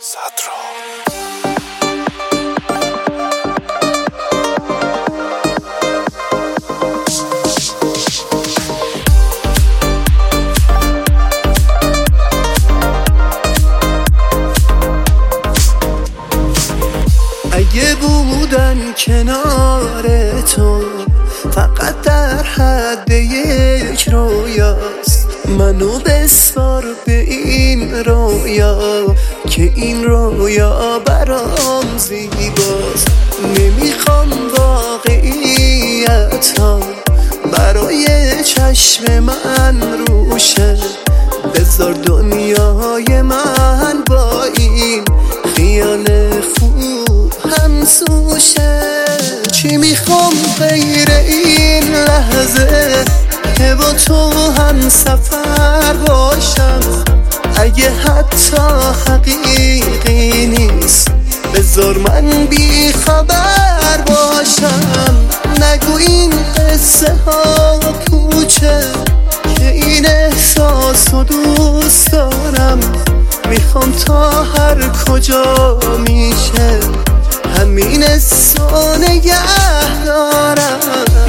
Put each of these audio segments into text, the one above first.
اگه بودن کنار تو فقط در حد یک رویاست، منو بسپار به این رویا که این رویا برام زیباست. نمیخوام واقعیت ها برای چشم من روشه، بذار دنیای من با این خیال خوب همسوشه. چی میخوام غیر این لحظه که با تو هم سفر باشم؟ اگه حتی حقیقی نیست بذار من بی خبر باشم. نگو این قصه ها پوچه که این احساس رو دوست دارم. میخوام تا هر کجا میشه همین حسو نگه دارم.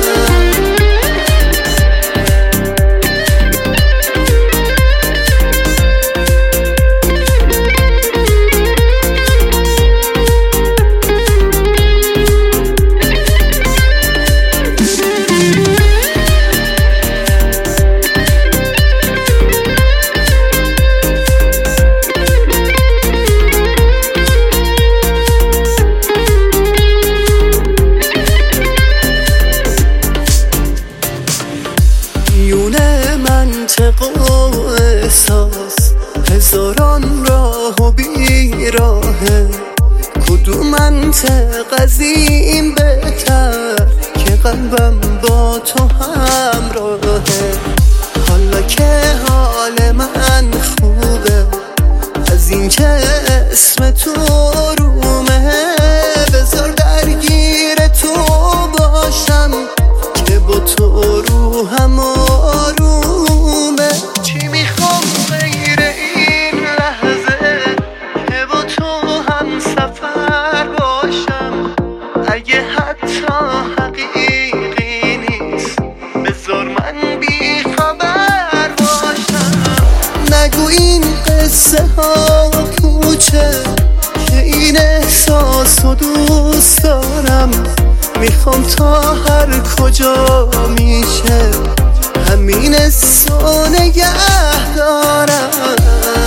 منطق و احساس هزاران راه و بیراهه، کدوم منطق از این بهتر که قلبم با تو همراهه؟ حالا که حال من خوبه از این که اسم تو رومه، بذار درگیر تو باشم که با تو روحم آرومه. چی میخوام غیر این لحظه که با تو هم سفر باشم؟ اگه حتی حقیقی نیست بذار من بی خبر باشم. نگو این قصه ها پوچه که این احساس رو دوست دارم. میخوام تا هر کجا میشه همین حسو نگه دارم.